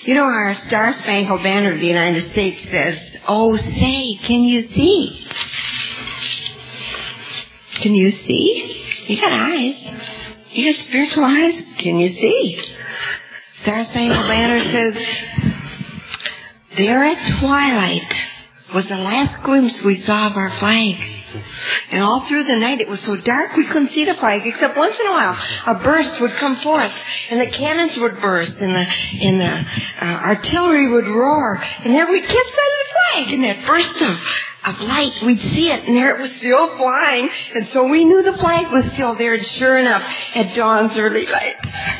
You know, our Star-Spangled Banner of the United States says, "Oh, say, can you see?" Can you see? You got eyes. You got spiritual eyes. Can you see? Star-Spangled Banner says, "There at twilight was the last glimpse we saw of our flag. And all through the night it was so dark we couldn't see the flag, except once in a while a burst would come forth, and the cannons would burst, and the artillery would roar, and there we'd catch sight of the flag, and that burst of light, we'd see it, and there it was still flying, and so we knew the flag was still there, and sure enough, at dawn's early light,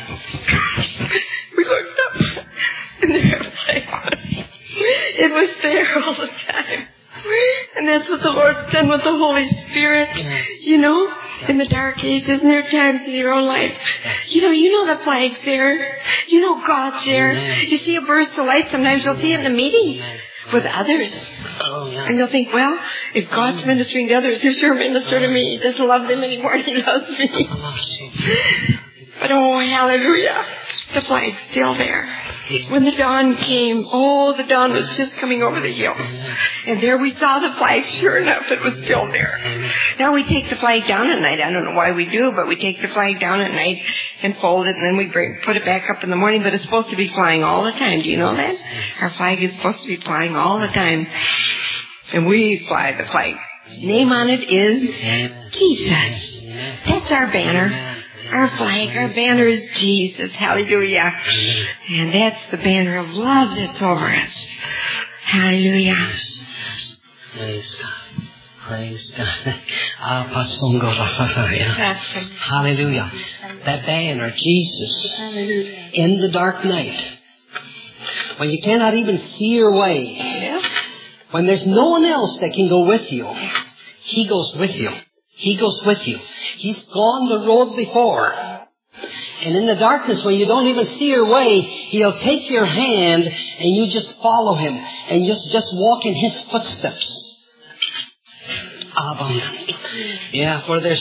we looked up, and there the flag was. It was there all the time. And that's what the Lord's done with the Holy Spirit. You know, in the dark ages, and there are times in your own life, you know the flag's there. You know God's there. You see a burst of light, sometimes you'll see it in a meeting with others. And you'll think, well, if God's ministering to others, he'll sure minister to me. He doesn't love them anymore, he loves me. But oh, hallelujah, the flag's still there. When the dawn came, the dawn was just coming over the hill. And there we saw the flag. Sure enough, it was still there. Now we take the flag down at night. I don't know why we do, but we take the flag down at night and fold it, and then we put it back up in the morning. But it's supposed to be flying all the time. Do you know that? Our flag is supposed to be flying all the time. And we fly the flag. Name on it is Jesus. That's our banner. Our flag, our banner is Jesus. Hallelujah. And that's the banner of love that's over us. Hallelujah. Praise God. Praise God. Hallelujah. That banner, Jesus, in the dark night, when you cannot even see your way, when there's no one else that can go with you, he goes with you. He goes with you. He's gone the road before. And in the darkness, when you don't even see your way, he'll take your hand and you just follow him and just walk in his footsteps. Yeah, for there's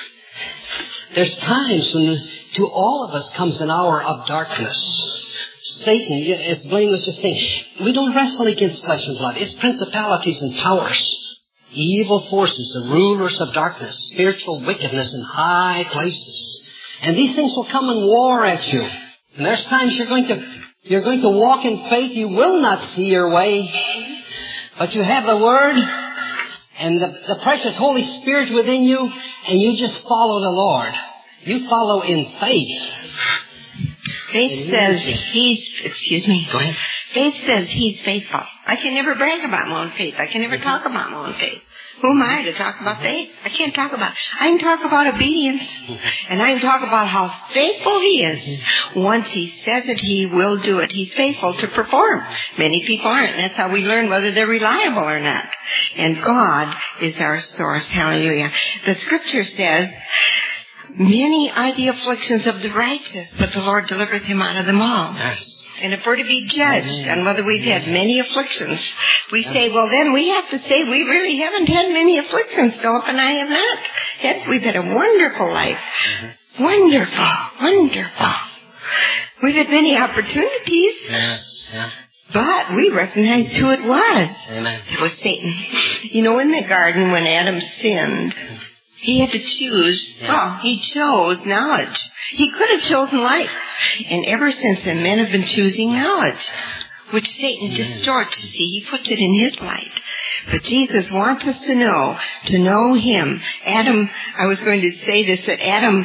times when to all of us comes an hour of darkness. Satan, as Blaine was just saying, we don't wrestle against flesh and blood. It's principalities and powers. Evil forces, the rulers of darkness, spiritual wickedness in high places. And these things will come and war at you. And there's times you're going to walk in faith. You will not see your way. But you have the Word and the precious Holy Spirit within you, and you just follow the Lord. You follow in faith. Faith says Go ahead. Faith says he's faithful. I can never brag about my own faith. I can never talk about my own faith. Who am I to talk about faith? I can't talk about it. I can talk about obedience. And I can talk about how faithful he is. Once he says it, he will do it. He's faithful to perform. Many people aren't. And that's how we learn whether they're reliable or not. And God is our source. Hallelujah. The scripture says, many are the afflictions of the righteous, but the Lord delivereth him out of them all. Yes. And if we're to be judged on whether we've had many afflictions, we say, well, then we have to say we really haven't had many afflictions. Philip and I have not. We've had a wonderful life. Wonderful. Wonderful. We've had many opportunities. Yes. Yeah. But we recognized who it was. Amen. It was Satan. You know, in the garden when Adam sinned, he had to choose. Well, he chose knowledge. He could have chosen life. And ever since then, men have been choosing knowledge, which Satan distorts. See, he puts it in his light. But Jesus wants us to know him. Adam, I was going to say this, that Adam,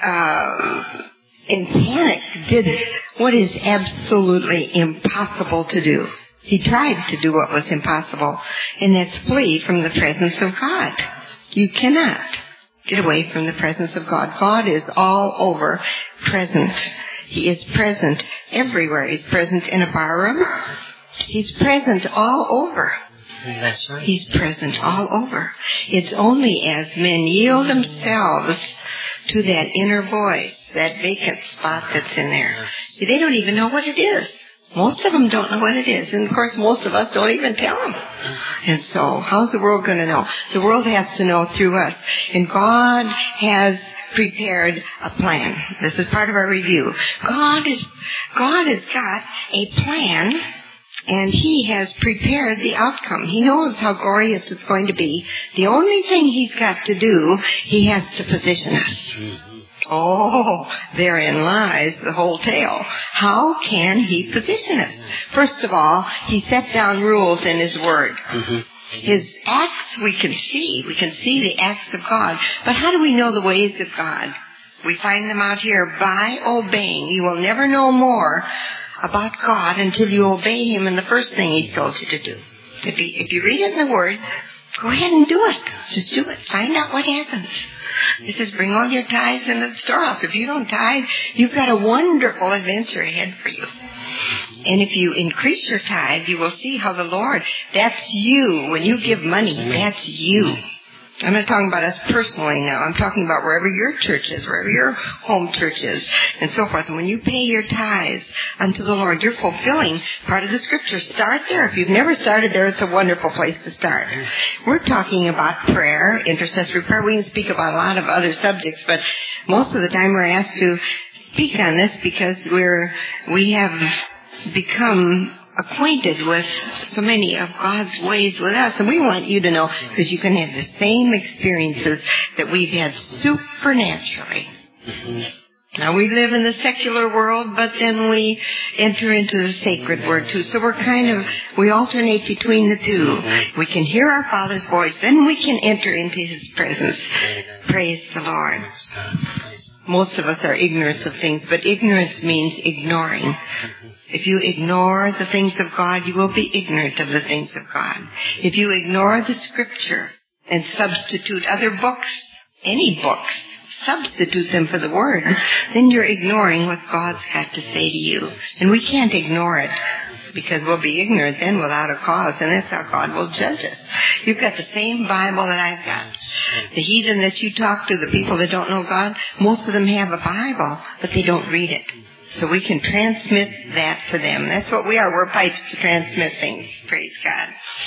in panic, did what is absolutely impossible to do. He tried to do what was impossible, and that's flee from the presence of God. You cannot get away from the presence of God. God is all over present. He is present everywhere. He's present in a barroom. He's present all over. That's right. He's present all over. It's only as men yield themselves to that inner voice, that vacant spot that's in there. They don't even know what it is. Most of them don't know what it is. And, of course, most of us don't even tell them. And so, how's the world going to know? The world has to know through us. And God has prepared a plan. This is part of our review. God has got a plan, and He has prepared the outcome. He knows how glorious it's going to be. The only thing He's got to do, He has to position us. Oh, therein lies the whole tale. How can He position us? First of all, He set down rules in His Word. His acts we can see. We can see the acts of God. But how do we know the ways of God? We find them out here by obeying. You will never know more about God until you obey Him in the first thing He's told you to do. If you read it in the Word, go ahead and do it. Just do it. Find out what happens. It says, bring all your tithes into the storehouse. If you don't tithe, you've got a wonderful adventure ahead for you. And if you increase your tithe, you will see how the Lord, that's you. When you give money, that's you. I'm not talking about us personally now. I'm talking about wherever your church is, wherever your home church is, and so forth. And when you pay your tithes unto the Lord, you're fulfilling part of the Scripture. Start there. If you've never started there, it's a wonderful place to start. We're talking about prayer, intercessory prayer. We can speak about a lot of other subjects, but most of the time we're asked to speak on this because we have become acquainted with so many of God's ways with us, and we want you to know, because you can have the same experiences that we've had supernaturally. Now, we live in the secular world, but then we enter into the sacred word too. So we alternate between the two. We can hear our Father's voice, then we can enter into His presence. Praise the Lord. Most of us are ignorant of things, but ignorance means ignoring. If you ignore the things of God, you will be ignorant of the things of God. If you ignore the Scripture and substitute other books, any books, substitute them for the Word, then you're ignoring what God's got to say to you. And we can't ignore it, because we'll be ignorant then without a cause, and that's how God will judge us. You've got the same Bible that I've got. The heathen that you talk to, the people that don't know God, most of them have a Bible, but they don't read it. So we can transmit that to them. That's what we are. We're pipes to transmit things. Praise God.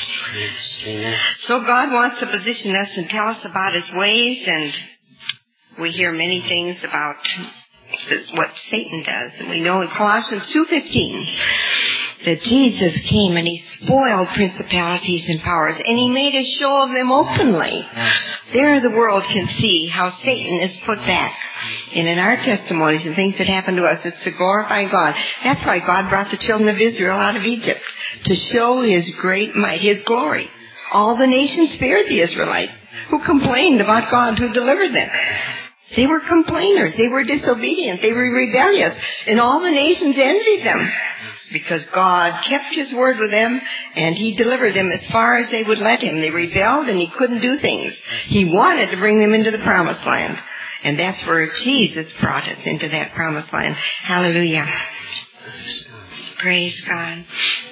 So God wants to position us and tell us about His ways, and we hear many things about what Satan does. And we know in Colossians 2:15 that Jesus came and He spoiled principalities and powers, and He made a show of them openly. There the world can see how Satan is put back. And in our testimonies and things that happen to us, it's to glorify God. That's why God brought the children of Israel out of Egypt, to show His great might, His glory. All the nations feared the Israelites, who complained about God who delivered them. They were complainers. They were disobedient. They were rebellious. And all the nations envied them, because God kept His word with them, and He delivered them as far as they would let Him. They rebelled, and He couldn't do things. He wanted to bring them into the promised land. And that's where Jesus brought us into that promised land. Hallelujah. Praise God.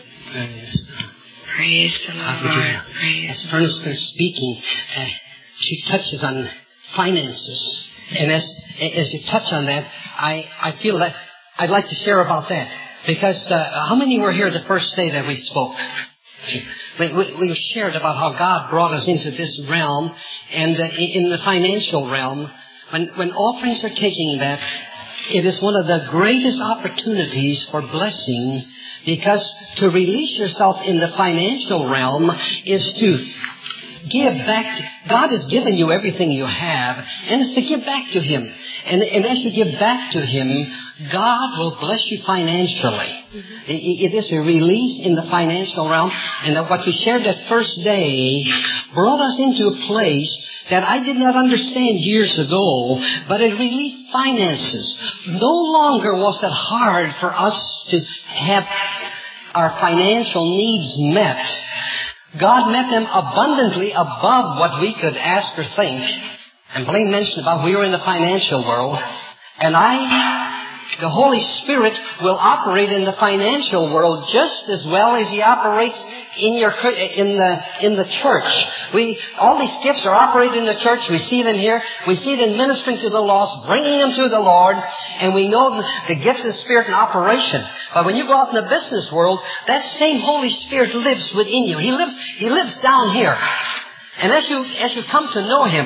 Praise the Lord. As Fern's been speaking, she touches on finances. And as you touch on that, I feel that I'd like to share about that. Because how many were here the first day that we spoke? We shared about how God brought us into this realm, and in the financial realm, when offerings are taking that, it is one of the greatest opportunities for blessing, because to release yourself in the financial realm is to give back. God has given you everything you have, and it's to give back to Him. And as you give back to Him, God will bless you financially. It is a release in the financial realm. And that what we shared that first day brought us into a place that I did not understand years ago, but it released finances. No longer was it hard for us to have our financial needs met. God met them abundantly above what we could ask or think. And Blaine mentioned about we were in the financial world. And the Holy Spirit will operate in the financial world just as well as He operates in the church. All these gifts are operated in the church. We see them here. We see them ministering to the lost, bringing them to the Lord, and we know the gifts of the Spirit in operation. But when you go out in the business world, that same Holy Spirit lives within you. He lives down here. And as you come to know Him,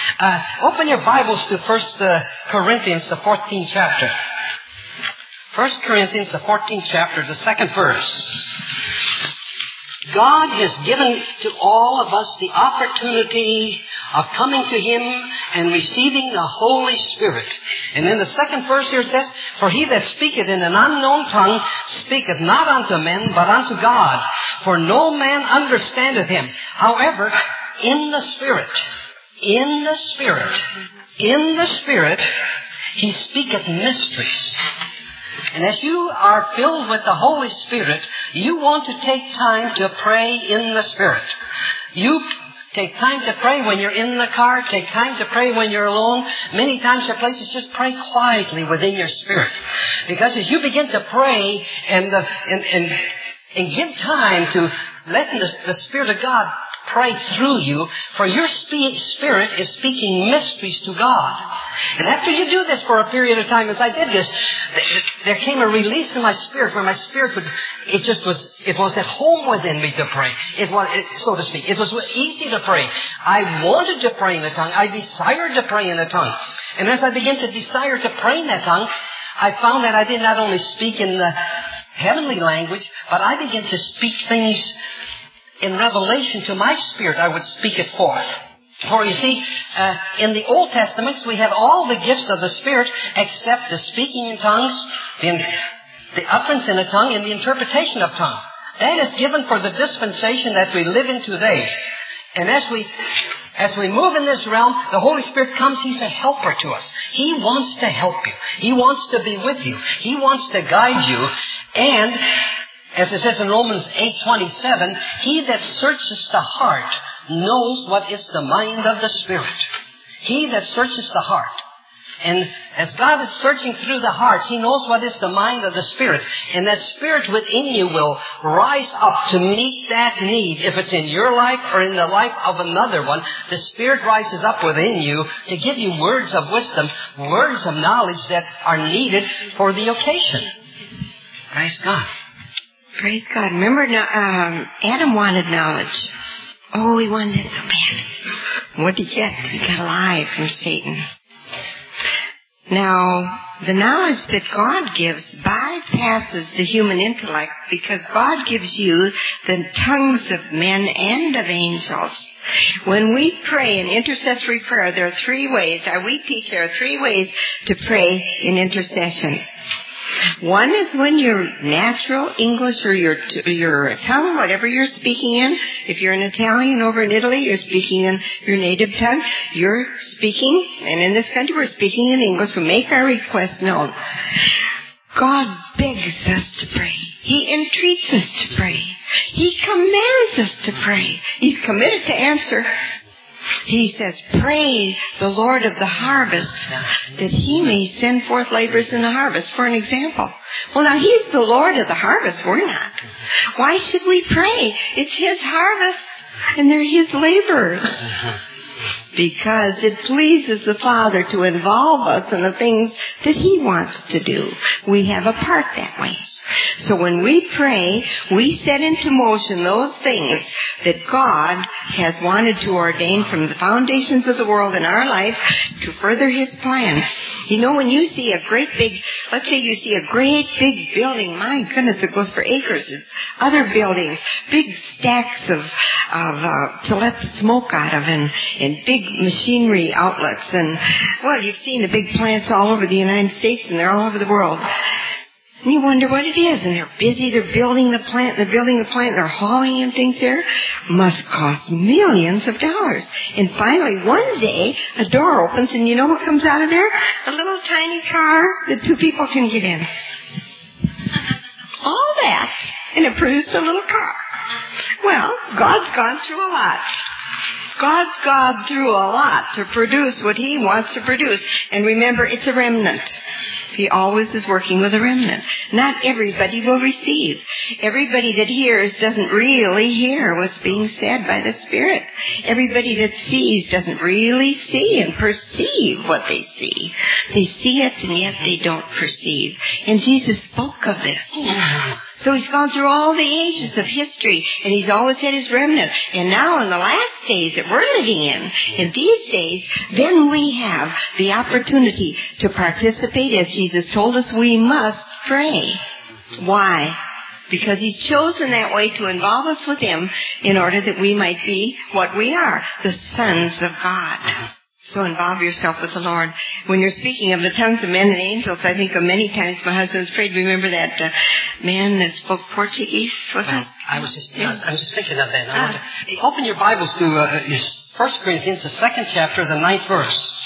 Open your Bibles to 1 Corinthians, the 14th chapter. 1 Corinthians, the 14th chapter, the 2nd verse. God has given to all of us the opportunity of coming to Him and receiving the Holy Spirit. And in the 2nd verse here it says, "For he that speaketh in an unknown tongue speaketh not unto men, but unto God. For no man understandeth him. However, in the Spirit, He speaketh mysteries." And as you are filled with the Holy Spirit, you want to take time to pray in the Spirit. You take time to pray when you're in the car. Take time to pray when you're alone. Many times there are places just pray quietly within your spirit. Because as you begin to pray and give time to letting the Spirit of God pray through you, for your spirit is speaking mysteries to God. And after you do this for a period of time, as I did this, there came a release in my spirit where my spirit it was at home within me to pray. So to speak. It was easy to pray. I wanted to pray in the tongue. I desired to pray in the tongue. And as I began to desire to pray in that tongue, I found that I did not only speak in the heavenly language, but I began to speak things in revelation to my spirit. I would speak it forth. For you see, in the Old Testaments, we have all the gifts of the Spirit except the speaking in tongues, the utterance in a tongue, and the interpretation of tongue. That is given for the dispensation that we live in today. And as we move in this realm, the Holy Spirit comes. He's a helper to us. He wants to help you. He wants to be with you. He wants to guide you. And as it says in Romans 8:27, "He that searches the heart knows what is the mind of the Spirit." He that searches the heart. And as God is searching through the hearts, He knows what is the mind of the Spirit. And that Spirit within you will rise up to meet that need. If it's in your life or in the life of another one, the Spirit rises up within you to give you words of wisdom, words of knowledge that are needed for the occasion. Praise God. Praise God. Remember, Adam wanted knowledge. Oh, he wanted it so bad. What did he get? He got a lie from Satan. Now, the knowledge that God gives bypasses the human intellect because God gives you the tongues of men and of angels. When we pray in intercessory prayer, there are 3 ways. We teach there are 3 ways to pray in intercession. One is when your natural English or your tongue, whatever you're speaking in. If you're an Italian over in Italy, you're speaking in your native tongue. You're speaking, and in this country we're speaking in English. We make our request known. God begs us to pray. He entreats us to pray. He commands us to pray. He's committed to answer. He says, "Pray the Lord of the harvest that He may send forth laborers in the harvest." For an example. Well, now He's the Lord of the harvest. We're not. Why should we pray? It's His harvest, and they're His laborers. Because it pleases the Father to involve us in the things that He wants to do. We have a part that way. So when we pray, we set into motion those things that God has wanted to ordain from the foundations of the world in our life to further His plan. You know, when you see let's say you see a great big building, my goodness, it goes for acres. Other buildings, big stacks to let the smoke out of, and big machinery outlets. And, well, you've seen the big plants all over the United States, and they're all over the world. And you wonder what it is. And they're busy. They're building the plant. They're hauling in things there. Must cost millions of dollars. And finally, one day, a door opens, and you know what comes out of there? A little tiny car that 2 people can get in. All that. And it produced a little car. Well, God's gone through a lot. God's gone through a lot to produce what He wants to produce. And remember, it's a remnant. He always is working with a remnant. Not everybody will receive. Everybody that hears doesn't really hear what's being said by the Spirit. Everybody that sees doesn't really see and perceive what they see. They see it and yet they don't perceive. And Jesus spoke of this. So he's gone through all the ages of history, and he's always had his remnant. And now in the last days that we're living in these days, then we have the opportunity to participate, as Jesus told us we must pray. Why? Because he's chosen that way to involve us with him in order that we might be what we are, the sons of God. So involve yourself with the Lord. When you're speaking of the tongues of men and angels, I think of many times my husband's prayed. Remember that man that spoke Portuguese? I was just thinking of that. Open your Bibles to 1 Corinthians, the 2nd chapter, the 9th verse.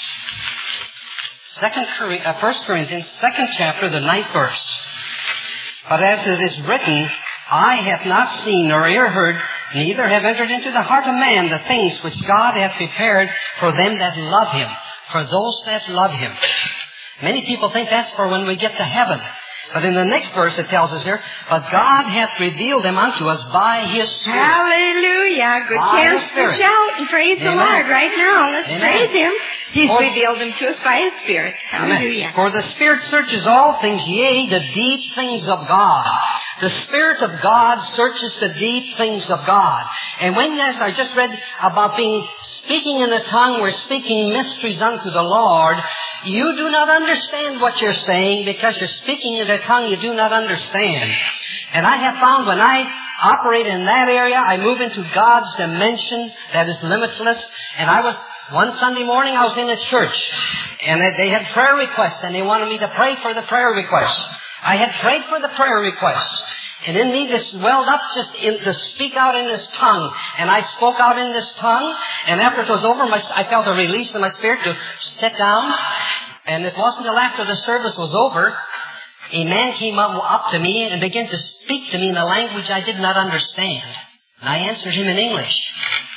1 Corinthians, 2nd chapter, the 9th verse. But as it is written, eye hath not seen nor ear heard, neither have entered into the heart of man the things which God hath prepared for them that love him, for those that love him. Many people think that's for when we get to heaven. But in the next verse it tells us here, but God hath revealed them unto us by his Spirit. Hallelujah. Good chance to shout and praise the Lord right now. Let's praise him. He's revealed them to us by his Spirit. Hallelujah. Amen. For the Spirit searches all things, yea, the deep things of God. The Spirit of God searches the deep things of God. And when, as I just read about speaking in a tongue, we're speaking mysteries unto the Lord. You do not understand what you're saying because you're speaking in a tongue you do not understand. And I have found when I operate in that area, I move into God's dimension that is limitless. And one Sunday morning I was in a church and they had prayer requests and they wanted me to pray for the prayer requests. I had prayed for the prayer requests. And in me this welled up to speak out in this tongue. And I spoke out in this tongue. And after it was over, I felt a release in my spirit to sit down. And it wasn't until after the service was over, a man came up to me and began to speak to me in a language I did not understand. And I answered him in English.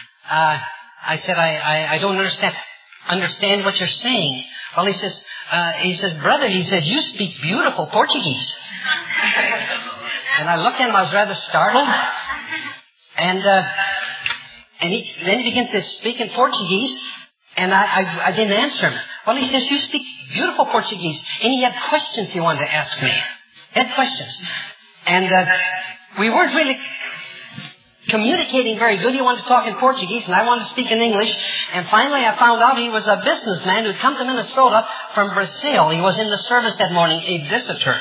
I said, I don't understand what you're saying. Well, he says, brother, you speak beautiful Portuguese. And I looked at him, I was rather startled. And then he began to speak in Portuguese, and I didn't answer him. Well, he says, you speak beautiful Portuguese. And he had questions he wanted to ask me. He had questions. And we weren't really communicating very good. He wanted to talk in Portuguese, and I wanted to speak in English. And finally I found out he was a businessman who'd come to Minnesota from Brazil. He was in the service that morning, a visitor.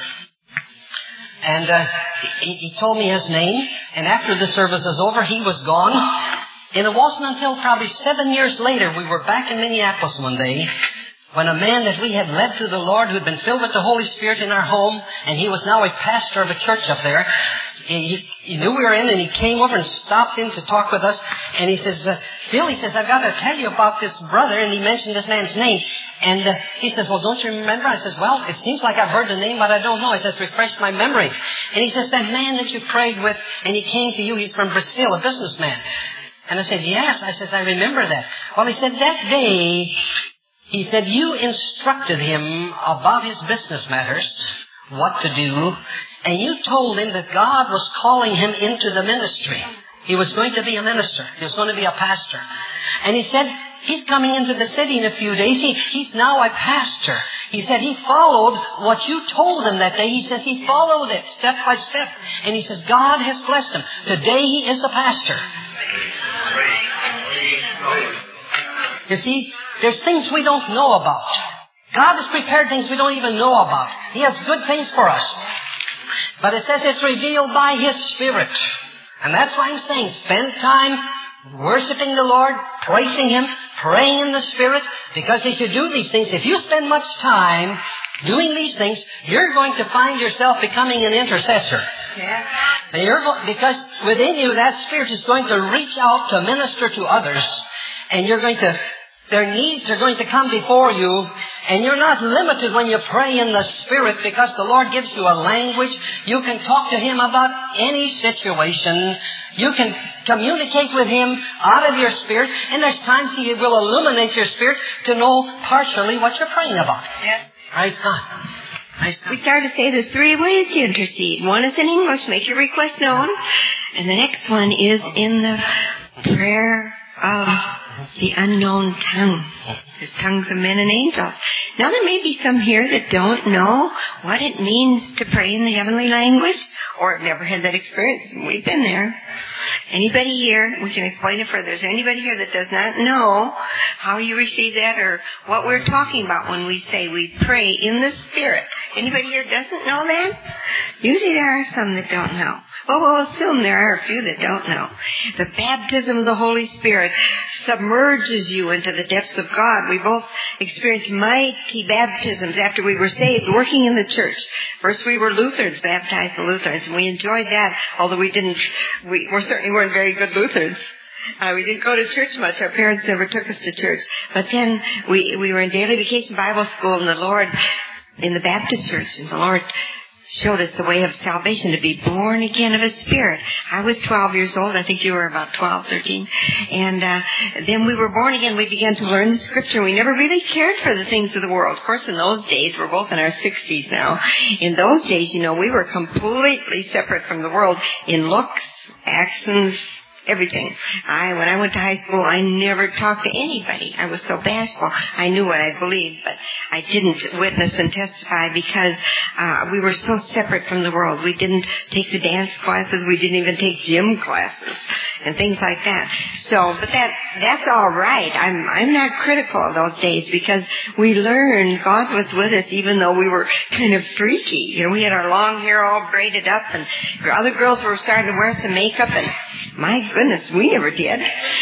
And he told me his name, and after the service was over, he was gone. And it wasn't until probably 7 years later, we were back in Minneapolis one day, when a man that we had led to the Lord, who had been filled with the Holy Spirit in our home, and he was now a pastor of a church up there, he knew we were in, and he came over and stopped in to talk with us. And he says, Phil, he says, I've got to tell you about this brother. And he mentioned this man's name. And he says, well, don't you remember? I says, well, it seems like I've heard the name, but I don't know. I says, refresh my memory. And he says, that man that you prayed with, and he came to you, he's from Brazil, a businessman. And I said, yes. I says, I remember that. Well, he said, that day, he said, you instructed him about his business matters, what to do, and you told him that God was calling him into the ministry. He was going to be a minister. He was going to be a pastor. And he said, he's coming into the city in a few days. He's now a pastor. He said he followed what you told him that day. He says he followed it step by step. And he says God has blessed him. Today he is a pastor. You see, there's things we don't know about. God has prepared things we don't even know about. He has good things for us. But it says it's revealed by his Spirit. And that's why I'm saying spend time worshiping the Lord, praising him, praying in the Spirit. Because if you do these things, if you spend much time doing these things, you're going to find yourself becoming an intercessor. Yeah. And because within you, that Spirit is going to reach out to minister to others. And their needs are going to come before you. And you're not limited when you pray in the Spirit, because the Lord gives you a language. You can talk to him about any situation. You can communicate with him out of your spirit. And there's times he will illuminate your spirit to know partially what you're praying about. Yeah. Praise God. Praise God. We started to say there's 3 ways to intercede. One is in English, make your request known. And the next one is in the prayer of the unknown tongue. There's tongues of men and angels. Now there may be some here that don't know what it means to pray in the heavenly language or have never had that experience. We've been there. Anybody here, we can explain it further. Is there anybody here that does not know how you receive that or what we're talking about when we say we pray in the Spirit? Anybody here doesn't know that? Usually there are some that don't know. Well, we'll assume there are a few that don't know. The baptism of the Holy Spirit submerges you into the depths of God. We both experienced mighty baptisms after we were saved, working in the church. First we were Lutherans, baptized the Lutherans, and we enjoyed that, although we certainly weren't very good Lutherans. We didn't go to church much. Our parents never took us to church. But then we were in daily vacation Bible school, and the Lord, in the Baptist church, and the Lord showed us the way of salvation, to be born again of His Spirit. I was 12 years old. I think you were about 12, 13. And then we were born again. We began to learn the Scripture. We never really cared for the things of the world. Of course, in those days, we're both in our 60s now. In those days, we were completely separate from the world in looks, actions, everything. When I went to high school, I never talked to anybody. I was so bashful. I knew what I believed, but I didn't witness and testify because we were so separate from the world. We didn't take the dance classes. We didn't even take gym classes and things like that. So, but that's all right. I'm not critical of those days because we learned God was with us even though we were kind of freaky. We had our long hair all braided up, and other girls were starting to wear some makeup, and my goodness, we never did.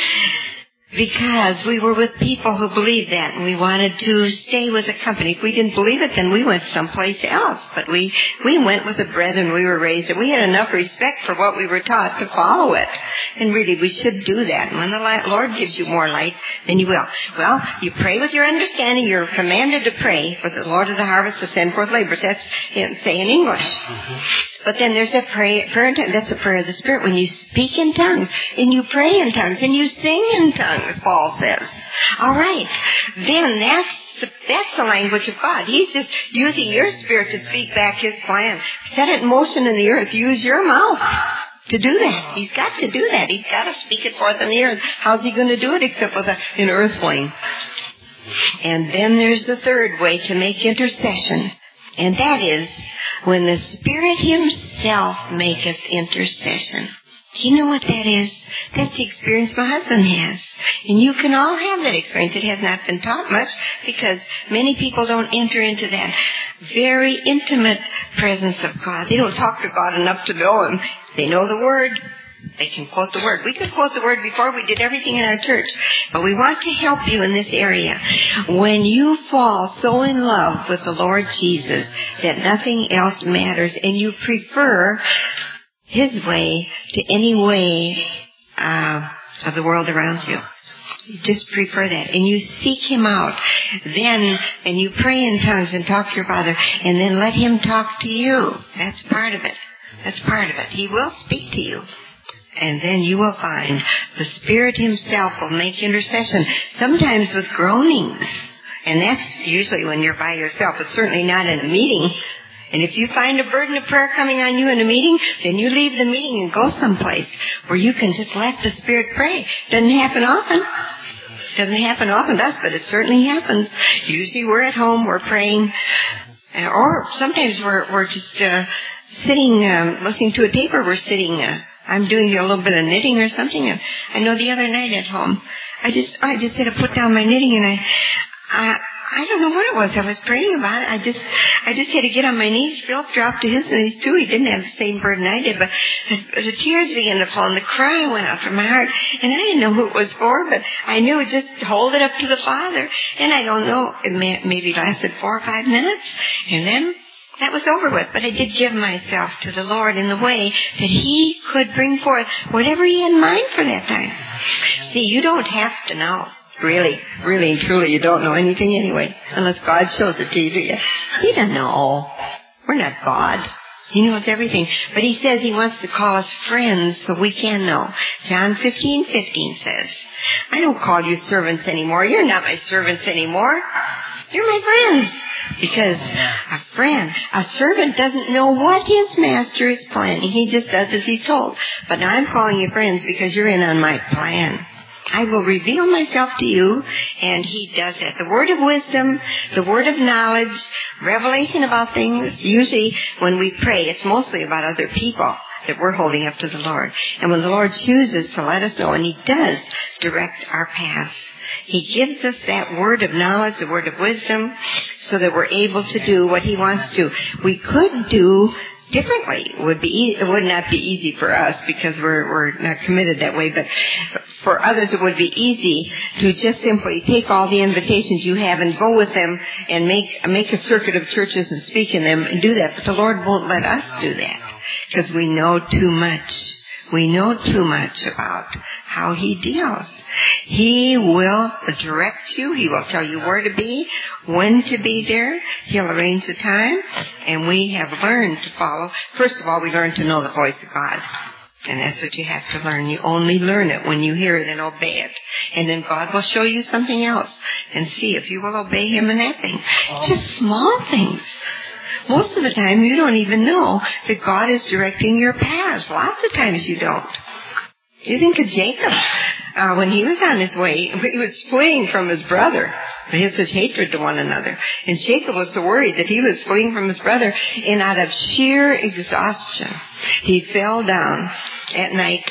Because we were with people who believed that, and we wanted to stay with the company. If we didn't believe it, then we went someplace else. But we went with the brethren we were raised, and we had enough respect for what we were taught to follow it. And really, we should do that. And when the Lord gives you more light, then you will. Well, you pray with your understanding. You're commanded to pray for the Lord of the harvest to send forth laborers. That's say in English. But then there's a prayer in tongues. That's the prayer of the Spirit. When you speak in tongues, and you pray in tongues, and you sing in tongues, Paul says. All right. Then that's the language of God. He's just using your spirit to speak back His plan. Set it in motion in the earth. Use your mouth to do that. He's got to do that. He's got to speak it forth in the earth. How's He going to do it except with an earthling? And then there's the third way to make intercession. And that is when the Spirit Himself maketh intercession. Do you know what that is? That's the experience my husband has. And you can all have that experience. It has not been taught much because many people don't enter into that very intimate presence of God. They don't talk to God enough to know Him. They know the Word. They can quote the Word. We could quote the Word before we did everything in our church. But we want to help you in this area. When you fall so in love with the Lord Jesus that nothing else matters and you prefer His way to any way of the world around you. You just prefer that. And you seek Him out. And you pray in tongues and talk to your Father. And then let Him talk to you. That's part of it. That's part of it. He will speak to you. And then you will find the Spirit Himself will make intercession, sometimes with groanings. And that's usually when you're by yourself. It's certainly not in a meeting. And if you find a burden of prayer coming on you in a meeting, then you leave the meeting and go someplace where you can just let the Spirit pray. Doesn't happen often. Doesn't happen often to us, but it certainly happens. Usually we're at home, we're praying, or sometimes we're just sitting, listening to a tape, or we're sitting, I'm doing a little bit of knitting or something. And I know the other night at home, I just had to put down my knitting, and I don't know what it was I was praying about. I just had to get on my knees. Philip dropped to his knees too. He didn't have the same burden I did, but the tears began to fall and the cry went out from my heart. And I didn't know who it was for, but I knew just hold it up to the Father. And I don't know, it maybe lasted 4 or 5 minutes, and then that was over with. But I did give myself to the Lord in the way that He could bring forth whatever He had in mind for that time. See, you don't have to know. Really and truly, you don't know anything anyway, unless God shows it to you, do you? He doesn't know all. We're not God. He knows everything. But He says He wants to call us friends so we can know. John 15:15 says, I don't call you servants anymore. You're not my servants anymore. You're my friends. Because a servant doesn't know what his master is planning. He just does as he's told. But now I'm calling you friends because you're in on my plan. I will reveal myself to you, and he does that. The word of wisdom, the word of knowledge, revelation about things. Usually when we pray, it's mostly about other people that we're holding up to the Lord. And when the Lord chooses to let us know, and he does direct our path, he gives us that word of knowledge, the word of wisdom, so that we're able to do what he wants to. We could do differently. It would not be easy for us because we're not committed that way, but for others it would be easy to just simply take all the invitations you have and go with them and make a circuit of churches and speak in them and do that. But the Lord won't let us do that because we know too much. We know too much about how he deals. He will direct you. He will tell you where to be, when to be there. He'll arrange the time. And we have learned to follow. First of all, we learn to know the voice of God. And that's what you have to learn. You only learn it when you hear it and obey it. And then God will show you something else and see if you will obey him in that thing. Just small things. Most of the time, you don't even know that God is directing your paths. Lots of times you don't. You think of Jacob. When he was on his way, he was fleeing from his brother. They had such hatred to one another. And Jacob was so worried that he was fleeing from his brother, and out of sheer exhaustion, he fell down at night,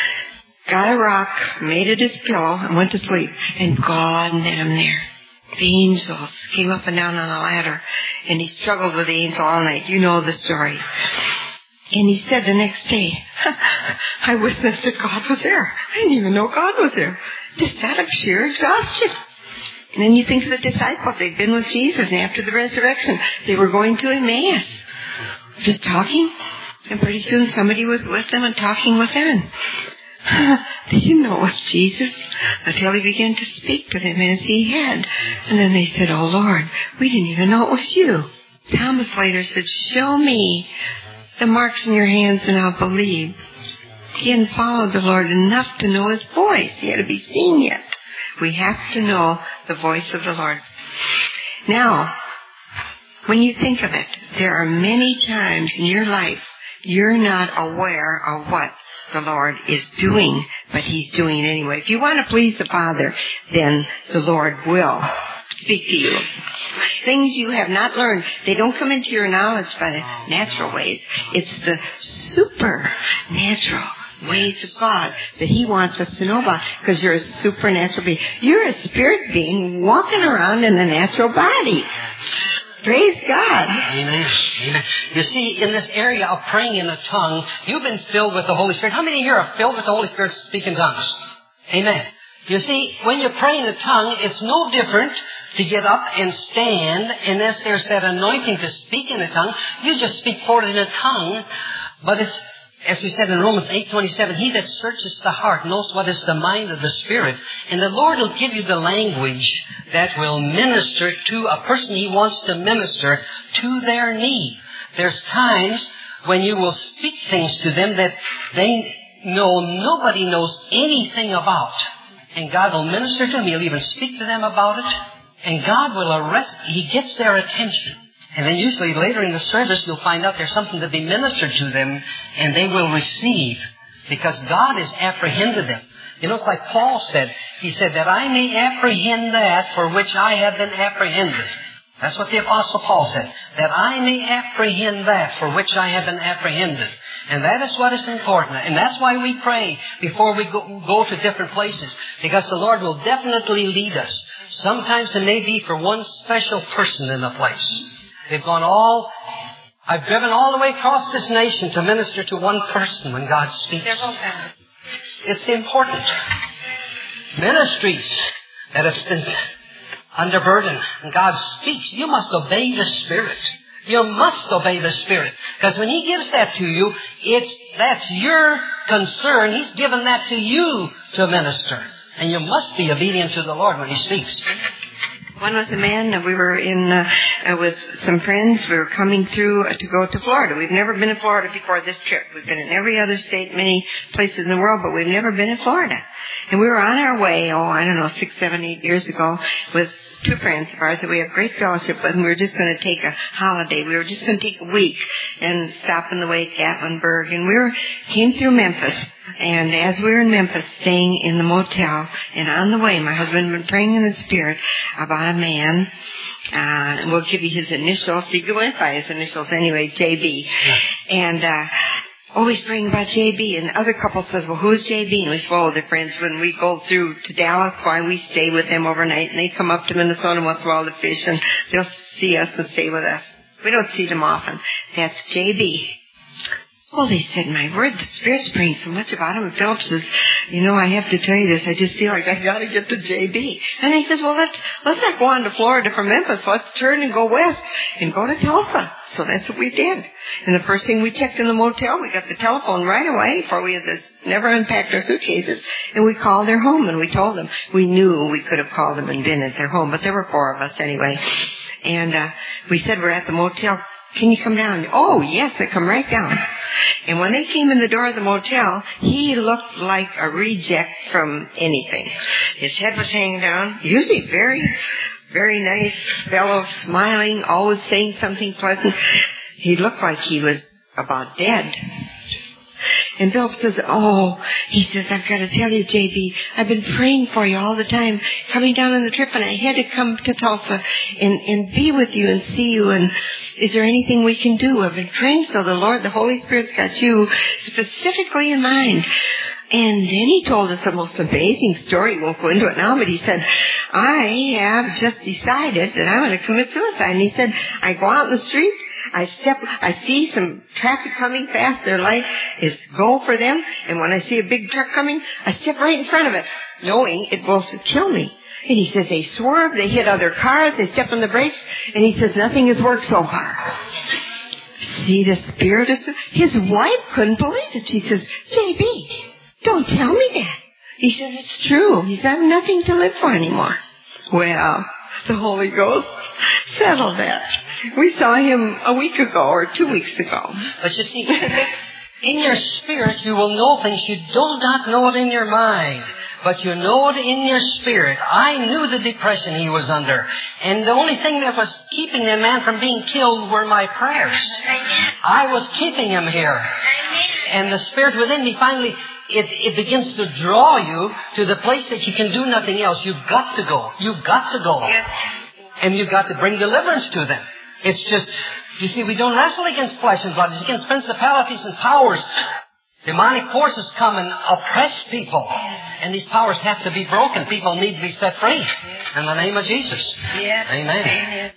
got a rock, made it his pillow, and went to sleep. And God met him there. The angels came up and down on a ladder, and he struggled with the angel all night. You know the story. And he said the next day, I witnessed that God was there. I didn't even know God was there. Just out of sheer exhaustion. And then you think of the disciples. They'd been with Jesus, and after the resurrection, they were going to Emmaus. Just talking. And pretty soon somebody was with them and talking with them. They didn't know it was Jesus until he began to speak to them as he had. And then they said, oh Lord, we didn't even know it was you. Thomas later said, show me the marks in your hands and I'll believe. He hadn't followed the Lord enough to know his voice. He had to be seen yet. We have to know the voice of the Lord. Now, when you think of it, there are many times in your life you're not aware of what the Lord is doing, but he's doing it anyway. If you want to please the Father, then the Lord will speak to you. Things you have not learned, they don't come into your knowledge by the natural ways. It's the supernatural ways of God that he wants us to know about, because you're a supernatural being. You're a spirit being walking around in a natural body. Praise God. Amen. Amen. You see, in this area of praying in a tongue, you've been filled with the Holy Spirit. How many here are filled with the Holy Spirit to speak in tongues? Amen. You see, when you pray in a tongue, it's no different to get up and stand unless there's that anointing to speak in a tongue. You just speak forth in a tongue, but it's, as we said in Romans 8:27, he that searches the heart knows what is the mind of the Spirit. And the Lord will give you the language that will minister to a person he wants to minister to their need. There's times when you will speak things to them that they know nobody knows anything about. And God will minister to them. He'll even speak to them about it. And God will arrest, he gets their attention. And then usually later in the service, you'll find out there's something to be ministered to them, and they will receive, because God has apprehended them. You know, it's like Paul said. He said, that I may apprehend that for which I have been apprehended. That's what the Apostle Paul said. That I may apprehend that for which I have been apprehended. And that is what is important. And that's why we pray before we go to different places. Because the Lord will definitely lead us. Sometimes it may be for one special person in the place. I've driven all the way across this nation to minister to one person when God speaks. It's important. Ministries that have been under burden and God speaks, you must obey the Spirit. You must obey the Spirit. Because when he gives that to you, that's your concern. He's given that to you to minister. And you must be obedient to the Lord when he speaks. One was a man, we were in with some friends. We were coming through to go to Florida. We've never been to Florida before this trip. We've been in every other state, many places in the world, but we've never been in Florida. And we were on our way, 6, 7, 8 years ago with two friends of ours that we have great fellowship with, and we were just going to take a holiday. We were just going to take a week and stop on the way to Gatlinburg. And we came through Memphis. And as we were in Memphis, staying in the motel, and on the way, my husband had been praying in the Spirit about a man. And we'll give you his initials. He went by his initials anyway, JB. And always praying about JB. And the other couple says, well, who's JB? And we swallow their friends when we go through to Dallas. Why we stay with them overnight. And they come up to Minnesota once in a while to fish. And they'll see us and stay with us. We don't see them often. That's JB. Well, they said, my word, the Spirit's praying so much about him. And Philip says, I have to tell you this. I just feel like I got to get to JB. And he says, well, let's not go on to Florida from Memphis. Let's turn and go west and go to Tulsa. So that's what we did. And the first thing we checked in the motel, we got the telephone right away before we had never unpacked our suitcases. And we called their home and we told them. We knew we could have called them and been at their home, but there were 4 of us anyway. And we said, we're at the motel. Can you come down? Oh, yes, they come right down. And when they came in the door of the motel, he looked like a reject from anything. His head was hanging down. Usually very, very nice fellow, smiling, always saying something pleasant. He looked like he was about dead. And Philip says, he says, I've got to tell you, JB, I've been praying for you all the time, coming down on the trip, and I had to come to Tulsa and be with you and see you, and is there anything we can do? I've been praying so the Holy Spirit's got you specifically in mind. And then he told us the most amazing story. We won't go into it now, but he said, I have just decided that I'm going to commit suicide. And he said, I go out in the street, I see some traffic coming fast, their light is go for them, and when I see a big truck coming, I step right in front of it, knowing it will kill me. And he says they swerve, they hit other cars, they step on the brakes, and he says nothing has worked so far. See the Spirit of... His wife couldn't believe it. She says, JB, don't tell me that. He says, it's true. He says, I have nothing to live for anymore. Well, the Holy Ghost settled that. We saw him a week ago or 2 weeks ago. But you see, in your spirit you will know things. You do not know it in your mind, but you know it in your spirit. I knew the depression he was under. And the only thing that was keeping that man from being killed were my prayers. I was keeping him here. And the Spirit within me finally... It begins to draw you to the place that you can do nothing else. You've got to go. You've got to go. And you've got to bring deliverance to them. It's just, you see, we don't wrestle against flesh and blood. It's against principalities and powers. Demonic forces come and oppress people. And these powers have to be broken. People need to be set free. In the name of Jesus. Amen.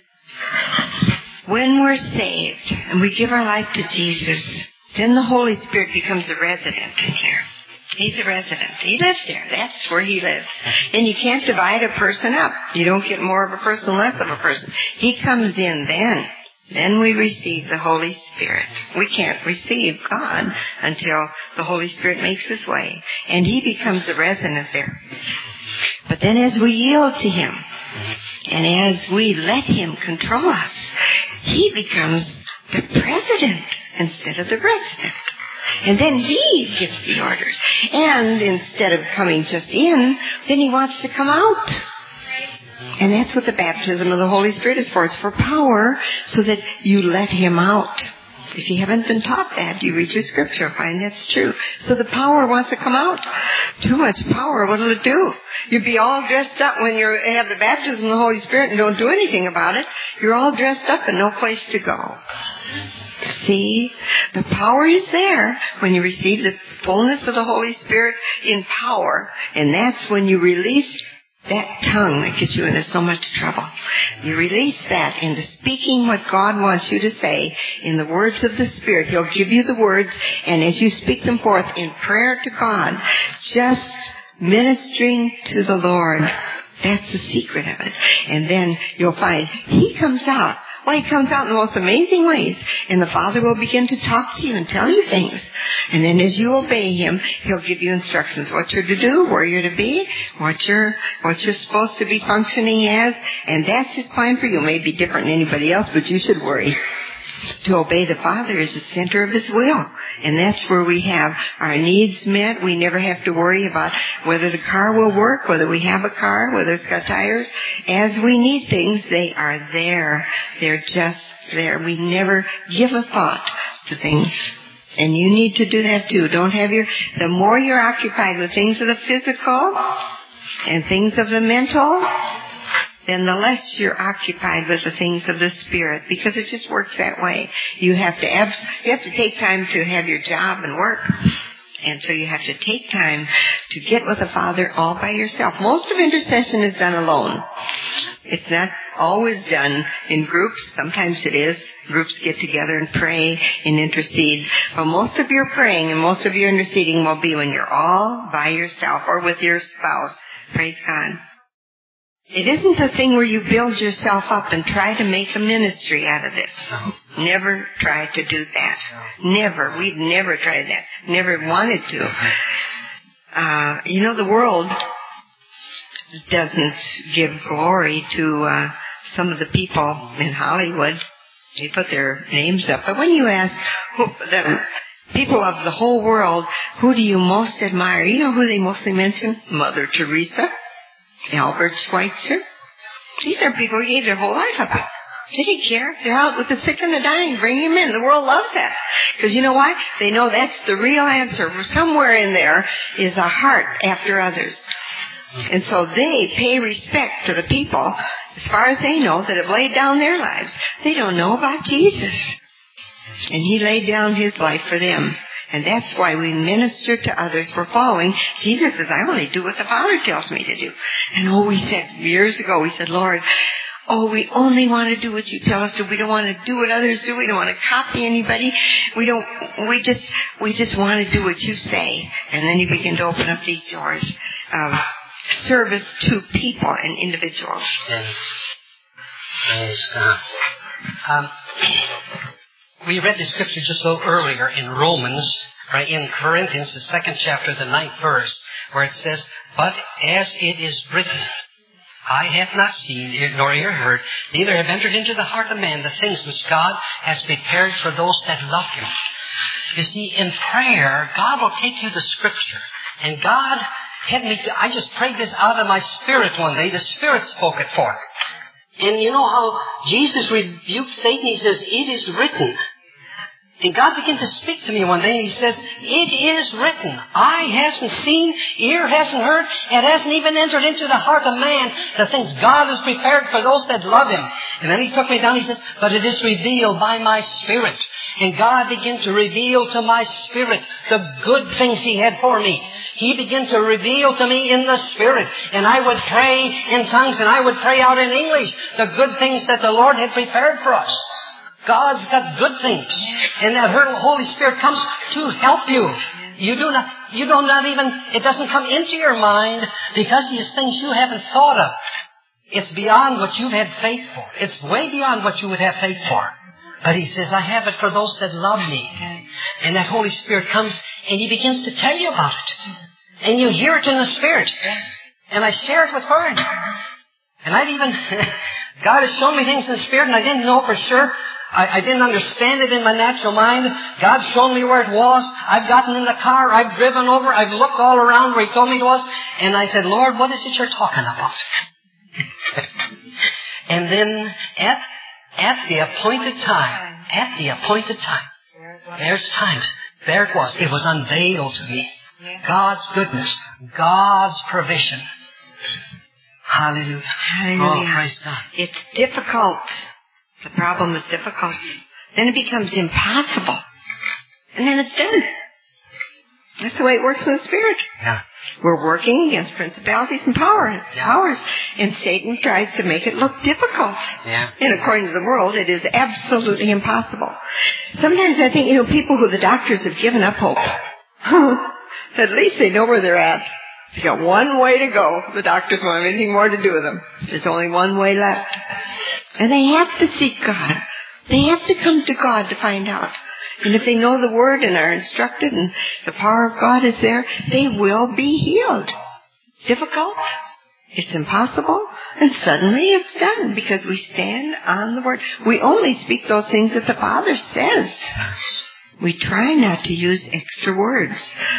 When we're saved and we give our life to Jesus, then the Holy Spirit becomes a resident in here. He's a resident. He lives there. That's where he lives. And you can't divide a person up. You don't get more of a person, less of a person. He comes in then. Then we receive the Holy Spirit. We can't receive God until the Holy Spirit makes his way. And he becomes a resident there. But then as we yield to him, and as we let him control us, he becomes the president instead of the resident. And then he gives the orders. And instead of coming just in, then he wants to come out. And that's what the baptism of the Holy Spirit is for. It's for power so that you let him out. If you haven't been taught that, you read your scripture, find that's true. So the power wants to come out. Too much power, what'll it do? You'd be all dressed up when you have the baptism of the Holy Spirit and don't do anything about it. You're all dressed up and no place to go. See, the power is there when you receive the fullness of the Holy Spirit in power. And that's when you release that tongue that gets you into so much trouble. You release that into speaking what God wants you to say in the words of the Spirit. He'll give you the words, and as you speak them forth in prayer to God, just ministering to the Lord, that's the secret of it. And then you'll find He comes out. Well, He comes out in the most amazing ways. And the Father will begin to talk to you and tell you things. And then as you obey Him, He'll give you instructions. What you're to do, where you're to be, what you're supposed to be functioning as. And that's His plan for you. It may be different than anybody else, but you should worry. To obey the Father is the center of His will. And that's where we have our needs met. We never have to worry about whether the car will work, whether we have a car, whether it's got tires. As we need things, they are there. They're just there. We never give a thought to things. And you need to do that too. The more you're occupied with things of the physical and things of the mental, then the less you're occupied with the things of the Spirit, because it just works that way. You have to take time to have your job and work. And so you have to take time to get with the Father all by yourself. Most of intercession is done alone. It's not always done in groups. Sometimes it is. Groups get together and pray and intercede. But most of your praying and most of your interceding will be when you're all by yourself or with your spouse. Praise God. It isn't a thing where you build yourself up and try to make a ministry out of this. Never try to do that. Never. We've never tried that. Never wanted to. The world doesn't give glory to some of the people in Hollywood. They put their names up. But when you ask the people of the whole world, who do you most admire? You know who they mostly mention? Mother Teresa. Albert Schweitzer. These are people who gave their whole life up. They didn't care. They're out with the sick and the dying. Bring them in. The world loves that. Because you know why? They know that's the real answer. Somewhere in there is a heart after others. And so they pay respect to the people, as far as they know, that have laid down their lives. They don't know about Jesus. And He laid down His life for them. And that's why we minister to others. We're following. Jesus says, I only do what the Father tells me to do. And we said years ago, we said, Lord, we only want to do what You tell us to. We don't want to do what others do. We don't want to copy anybody. We just want to do what You say. And then You begin to open up these doors of service to people and individuals. Yes. We read the scripture just a little earlier in Romans, right, in Corinthians, the 2nd chapter, the 9th verse, where it says, but as it is written, I have not seen, nor ear heard, neither have entered into the heart of man the things which God has prepared for those that love Him. You see, in prayer, God will take you to scripture, and God had me, I just prayed this out of my spirit one day. The Spirit spoke it forth. And you know how Jesus rebuked Satan? He says, it is written. And God began to speak to me one day, and He says, it is written. Eye hasn't seen, ear hasn't heard, it hasn't even entered into the heart of man the things God has prepared for those that love Him. And then He took me down, He says, but it is revealed by my Spirit. And God began to reveal to my spirit the good things He had for me. He began to reveal to me in the Spirit. And I would pray in tongues, and I would pray out in English the good things that the Lord had prepared for us. God's got good things. And that Holy Spirit comes to help you. You do not even, it doesn't come into your mind because these things you haven't thought of. It's beyond what you've had faith for. It's way beyond what you would have faith for. But He says, I have it for those that love Me. And that Holy Spirit comes and He begins to tell you about it. And you hear it in the Spirit. And I share it with her. And God has shown me things in the Spirit, and I didn't know for sure. I didn't understand it in my natural mind. God's shown me where it was. I've gotten in the car. I've driven over. I've looked all around where He told me it was. And I said, Lord, what is it You're talking about? And then at the appointed time, there's times, there it was. It was unveiled to me. God's goodness, God's provision. Hallelujah. Hallelujah. Oh, praise God. It's difficult. The problem is difficult. Then it becomes impossible. And then it's done. That's the way it works in the Spirit. Yeah. We're working against principalities and powers. And Satan tries to make it look difficult. Yeah. And according to the world, it is absolutely impossible. Sometimes I think, people who the doctors have given up hope. At least they know where they're at. They got one way to go. The doctors won't have anything more to do with them. There's only one way left. And they have to seek God. They have to come to God to find out. And if they know the Word and are instructed and the power of God is there, they will be healed. Difficult? It's impossible, and suddenly it's done because we stand on the Word. We only speak those things that the Father says. We try not to use extra words.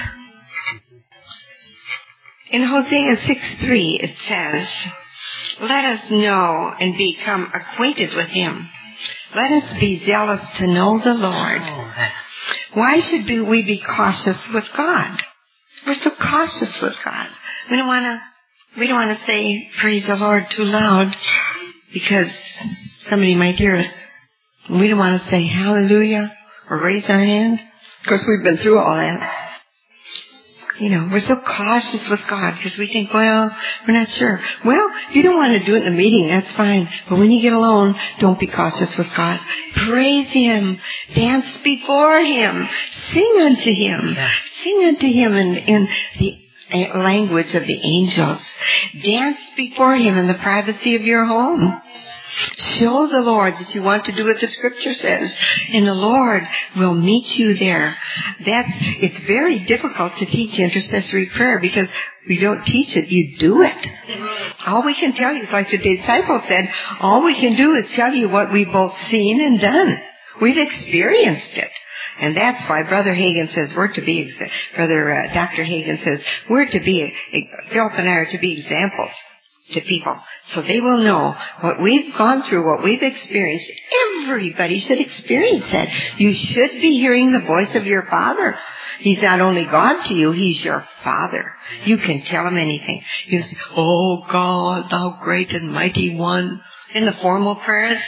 In Hosea 6:3 it says, "Let us know and become acquainted with Him. Let us be zealous to know the Lord." Why should we be cautious with God? We're so cautious with God. We don't want to say praise the Lord too loud because somebody might hear us. We don't want to say hallelujah or raise our hand. Of course, we've been through all that. We're so cautious with God because we think, well, we're not sure. Well, if you don't want to do it in a meeting, that's fine. But when you get alone, don't be cautious with God. Praise Him. Dance before Him. Sing unto Him. Sing unto Him in the language of the angels. Dance before Him in the privacy of your home. Show the Lord that you want to do what the Scripture says, and the Lord will meet you there. It's very difficult to teach intercessory prayer because we don't teach it, you do it. All we can tell you is like the disciples said, all we can do is tell you what we've both seen and done. We've experienced it. And that's why Brother Hagin says Dr. Hagin says Philip and I are to be examples to people, so they will know what we've gone through, what we've experienced. Everybody should experience that. You should be hearing the voice of your Father. He's not only God to you, He's your Father. You can tell Him anything. You say, "Oh God, Thou great and mighty One," in the formal prayers.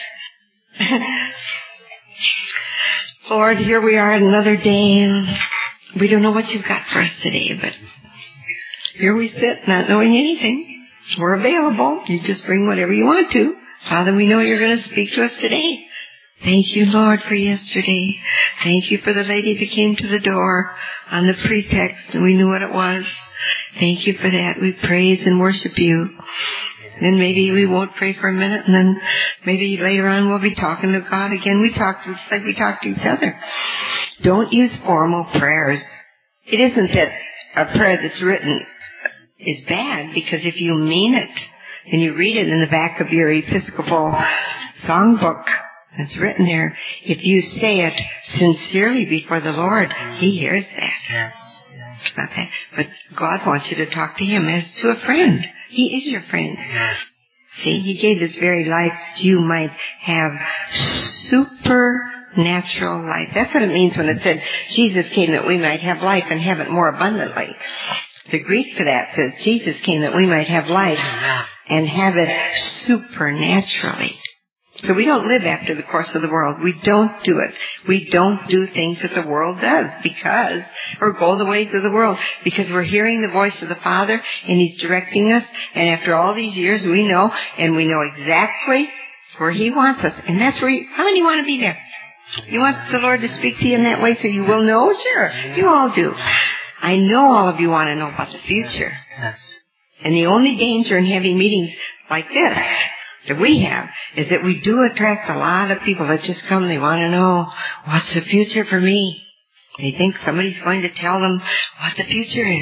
Lord, here we are another day, and we don't know what You've got for us today, but here we sit not knowing anything. We're available. You just bring whatever you want to. Father, we know You're going to speak to us today. Thank You, Lord, for yesterday. Thank You for the lady that came to the door on the pretext, and we knew what it was. Thank You for that. We praise and worship You. Then maybe we won't pray for a minute, and then maybe later on we'll be talking to God again. We talk just like we talk to each other. Don't use formal prayers. It isn't that a prayer that's written is bad, because if you mean it and you read it in the back of your Episcopal songbook, it's written there, if you say it sincerely before the Lord, He hears that. Yes. It's not that. But God wants you to talk to Him as to a friend. He is your friend. Yes. See, He gave His very life that you might have supernatural life. That's what it means when it said Jesus came that we might have life and have it more abundantly. The Greek for that says Jesus came that we might have life and have it supernaturally. So we don't live after the course of the world. We don't do it. We don't do things that the world does or go the ways of the world, because we're hearing the voice of the Father and He's directing us. And after all these years, we know exactly where He wants us. And that's where how many want to be there? You want the Lord to speak to you in that way so you will know? Sure, you all do. I know all of you want to know about the future. Yes. And the only danger in having meetings like this that we have is that we do attract a lot of people that just come. They want to know, what's the future for me? They think somebody's going to tell them what the future is.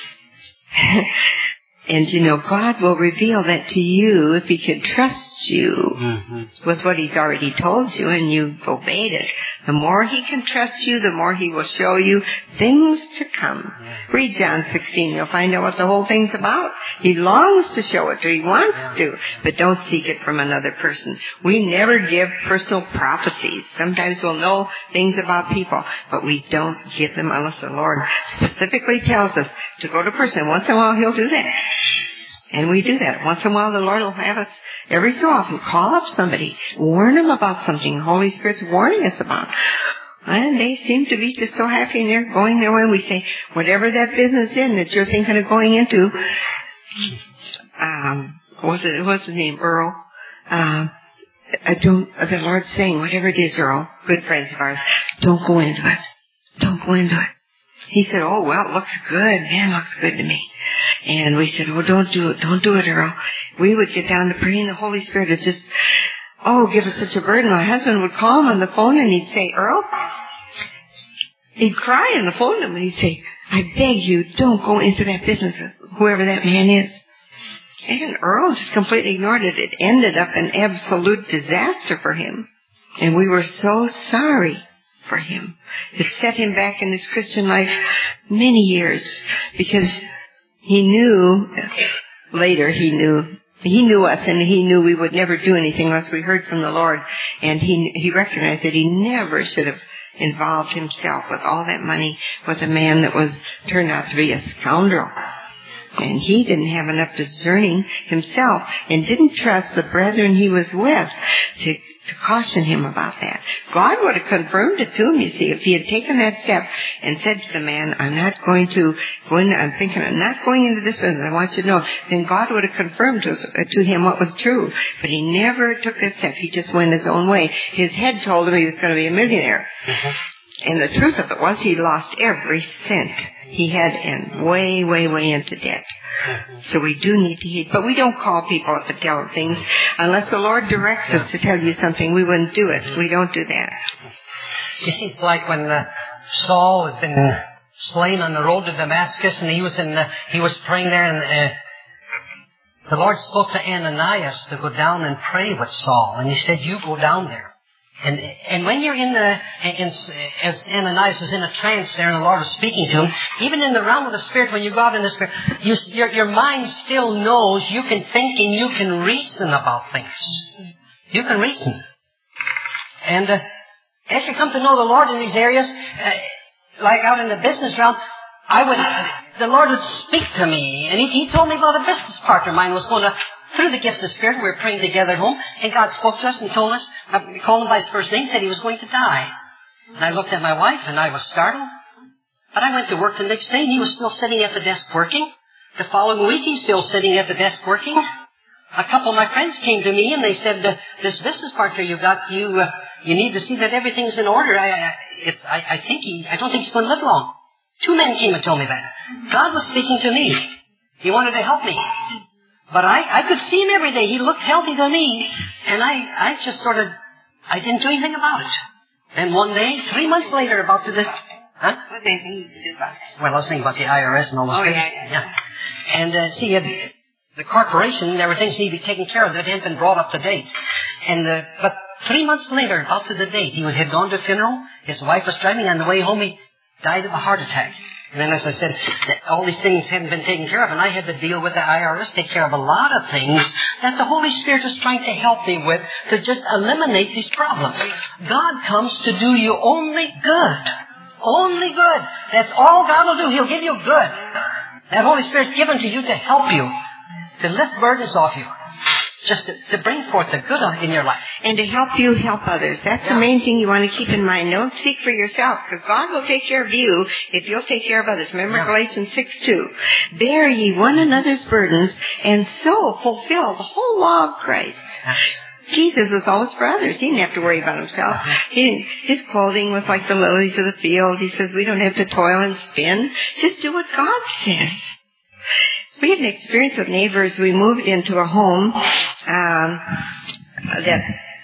And God will reveal that to you if He can trust you with what He's already told you and you've obeyed it. The more He can trust you, the more He will show you things to come. Read John 16. You'll find out what the whole thing's about. He longs to show it to you. He wants to. But don't seek it from another person. We never give personal prophecies. Sometimes we'll know things about people, but we don't give them unless the Lord specifically tells us to go to a person. Once in a while He'll do that. And we do that. Once in a while the Lord will have us every so often call up somebody, warn them about something the Holy Spirit's warning us about. And they seem to be just so happy, and they're going their way. And we say, whatever that business is that you're thinking of going into, what's his name, Earl? The Lord's saying, whatever it is, Earl, good friends of ours, don't go into it. Don't go into it. He said, oh, well, it looks good. Man, it looks good to me. And we said, oh, don't do it. Don't do it, Earl. We would get down to praying. The Holy Spirit would just, give us such a burden. My husband would call him on the phone and he'd say, Earl? He'd cry on the phone to him and he'd say, I beg you, don't go into that business, whoever that man is. And Earl just completely ignored it. It ended up an absolute disaster for him. And we were so sorry for him. It set him back in his Christian life many years because he knew, later he knew us and he knew we would never do anything unless we heard from the Lord. And he recognized that he never should have involved himself with all that money with a man that turned out to be a scoundrel. And he didn't have enough discerning himself and didn't trust the brethren he was with to caution him about that. God would have confirmed it to him, you see, if he had taken that step and said to the man, I'm not going to go in, I'm not going into this business, I want you to know, then God would have confirmed to him what was true. But he never took that step. He just went his own way. His head told him he was going to be a millionaire. Mm-hmm. And the truth of it was he lost every cent he had and way, way, way into debt. So we do need to heed. But we don't call people up and tell them things. Unless the Lord directs us to tell you something, we wouldn't do it. We don't do that. You see, it's like when Saul had been slain on the road to Damascus, and he was praying there, and the Lord spoke to Ananias to go down and pray with Saul. And he said, you go down there. And when you're as Ananias was in a trance there and the Lord was speaking to him, even in the realm of the Spirit, when you go out in the Spirit, your mind still knows you can think and you can reason about things. You can reason. And as you come to know the Lord in these areas, like out in the business realm, the Lord would speak to me, and He told me about a business partner of mine was going to, through the gifts of the Spirit, we were praying together at home, and God spoke to us and told us, we called him by his first name, said he was going to die. And I looked at my wife, and I was startled. But I went to work the next day, and he was still sitting at the desk working. The following week, he's still sitting at the desk working. A couple of my friends came to me, and they said, this business partner you got, you need to see that everything's in order. I don't think he's going to live long. 2 men came and told me that. God was speaking to me. He wanted to help me. But I could see him every day. He looked healthy to me. And I just I didn't do anything about it. Then one day, 3 months later, about to the... Huh? What did he do about it? Well, I was thinking about the IRS and all those things. Yeah. And the corporation, there were things that needed to be taken care of that hadn't been brought up to date. And but 3 months later, about to the date, he had gone to a funeral. His wife was driving. On the way home, he died of a heart attack. And then, as I said, all these things hadn't been taken care of, and I had to deal with the IRS, take care of a lot of things that the Holy Spirit is trying to help me with to just eliminate these problems. God comes to do you only good. Only good. That's all God will do. He'll give you good. That Holy Spirit's given to you to help you, to lift burdens off you. Just to bring forth the good in your life. And to help you help others. That's the main thing you want to keep in mind. Don't seek for yourself, because God will take care of you if you'll take care of others. Remember Galatians 6:2. Bear ye one another's burdens, and so fulfill the whole law of Christ. Jesus was always for others. He didn't have to worry about himself. His clothing was like the lilies of the field. He says we don't have to toil and spin. Just do what God says. We had an experience with neighbors. We moved into a home that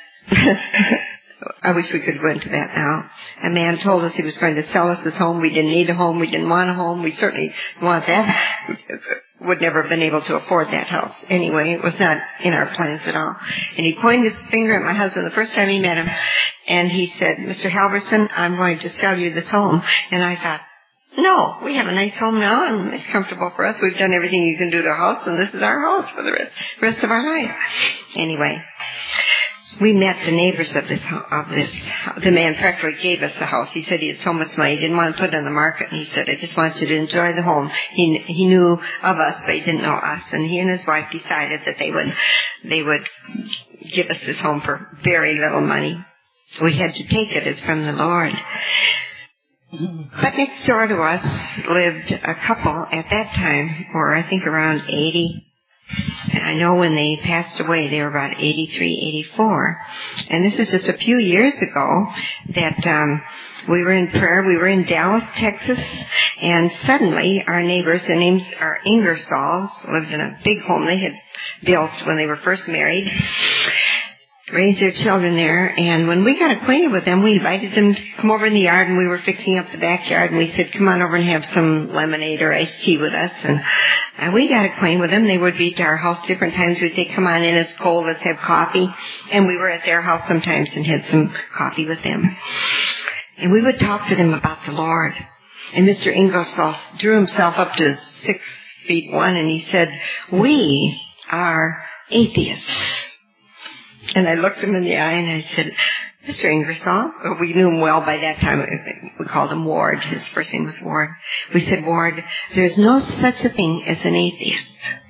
I wish we could go into that now. A man told us he was going to sell us his home. We didn't need a home. We didn't want a home. We certainly want that. Would never have been able to afford that house. Anyway, it was not in our plans at all. And he pointed his finger at my husband the first time he met him, and he said, Mr. Halverson, I'm going to sell you this home. And I thought, no, we have a nice home now, and it's comfortable for us. We've done everything you can do to a house, and this is our house for the rest of our life. Anyway, we met the neighbors of this. The man practically gave us the house. He said he had so much money, he didn't want to put it on the market, and he said, I just want you to enjoy the home. He knew of us, but he didn't know us, and he and his wife decided that they would give us this home for very little money. We had to take it as from the Lord. But next door to us lived a couple at that time, or I think around 80. And I know when they passed away, they were about 83, 84. And this is just a few years ago that we were in prayer. We were in Dallas, Texas, and suddenly our neighbors, their names are Ingersolls, lived in a big home they had built when they were first married. raised their children there, and when we got acquainted with them, we invited them to come over in the yard, and we were fixing up the backyard, and we said, come on over and have some lemonade or iced tea with us, and we got acquainted with them. They would be to our house different times. We'd say, come on in, it's cold, let's have coffee, and we were at their house sometimes and had some coffee with them. And we would talk to them about the Lord. And Mr. Ingersoll drew himself up to 6'1", and he said, we are atheists. And I looked him in the eye and I said, Mr. Ingersoll, we knew him well by that time. We called him Ward. His first name was Ward. We said, Ward, there's no such a thing as an atheist.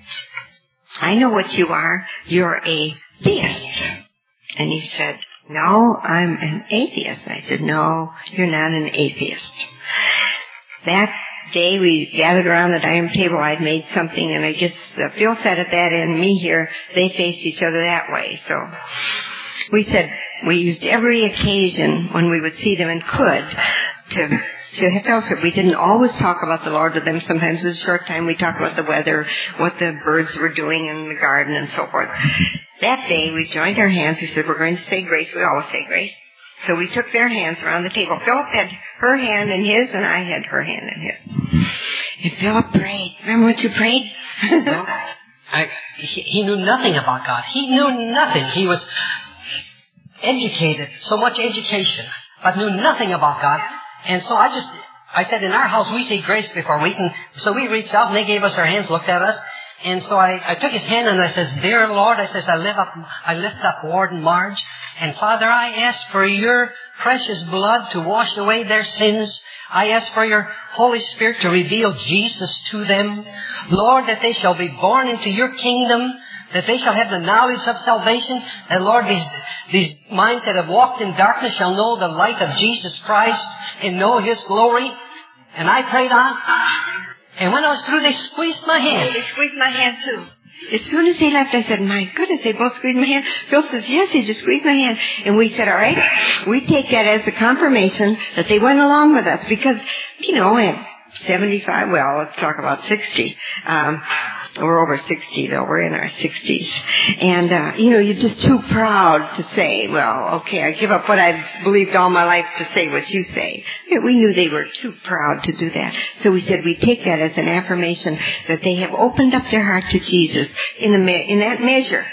I know what you are. You're a theist. And he said, no, I'm an atheist. I said, no, you're not an atheist. That day we gathered around the dining table. I'd made something, and I just, Phil sat at that end, me here. They faced each other that way. So we said we used every occasion when we would see them and could to have fellowship. We didn't always talk about the Lord with them. Sometimes it was a short time. We talked about the weather, what the birds were doing in the garden, and so forth. That day we joined our hands. We said we're going to say grace. We always say grace. So we took their hands around the table. Philip had her hand in his, and I had her hand in his. And Philip prayed. Remember what you prayed? No, he knew nothing about God. He knew nothing. He was educated, so much education, but knew nothing about God. And so I said, in our house we say grace before we can. So we reached out, and they gave us our hands, looked at us. And so I took his hand, and I says, dear Lord, I says, I lift up Ward and Marge. And Father, I ask for your precious blood to wash away their sins. I ask for your Holy Spirit to reveal Jesus to them. Lord, that they shall be born into your kingdom, that they shall have the knowledge of salvation. And Lord, these minds that have walked in darkness shall know the light of Jesus Christ and know His glory. And I prayed on. And when I was through, they squeezed my hand. They squeezed my hand too. As soon as they left, I said, my goodness, they both squeezed my hand. Phil says, yes, he just squeezed my hand. And we said, all right, we take that as a confirmation that they went along with us. Because, at 75, well, let's talk about 60. We're over 60, though. We're in our 60s. And, you're just too proud to say, well, okay, I give up what I've believed all my life to say what you say. We knew they were too proud to do that. So we said we take that as an affirmation that they have opened up their heart to Jesus in that measure.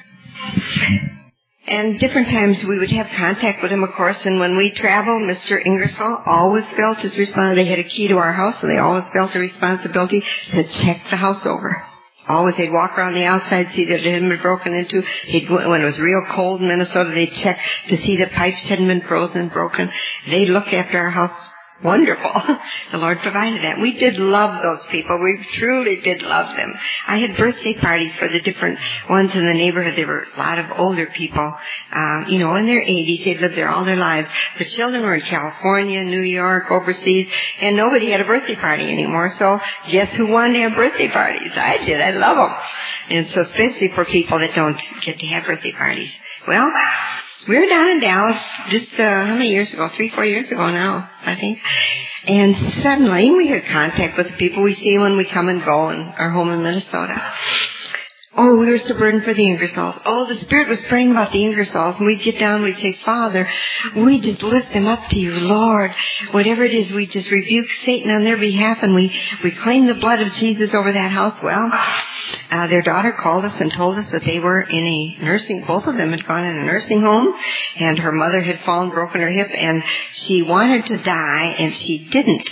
And different times we would have contact with him, of course, and when we travel, Mr. Ingersoll always felt his responsibility. They had a key to our house, and they always felt the responsibility to check the house over. Always, they'd walk around the outside, see that it hadn't been broken into. When it was real cold in Minnesota, they'd check to see that pipes hadn't been frozen, broken. They'd look after our house. Wonderful. The Lord provided that. We did love those people. We truly did love them. I had birthday parties for the different ones in the neighborhood. There were a lot of older people, in their 80s. They'd lived there all their lives. The children were in California, New York, overseas, and nobody had a birthday party anymore. So guess who wanted to have birthday parties? I did. I love them. And so especially for people that don't get to have birthday parties. Well, we were down in Dallas just, how many years ago? 3-4 years ago now, I think. And suddenly we had contact with the people we see when we come and go in our home in Minnesota. Oh, we were so burdened for the Ingersolls. Oh, the Spirit was praying about the Ingersolls. And we'd get down, we'd say, Father, we just lift them up to you, Lord. Whatever it is, we just rebuke Satan on their behalf, and we claim the blood of Jesus over that house. Well, their daughter called us and told us that they were in a both of them had gone in a nursing home, and her mother had fallen, broken her hip, and she wanted to die, and she didn't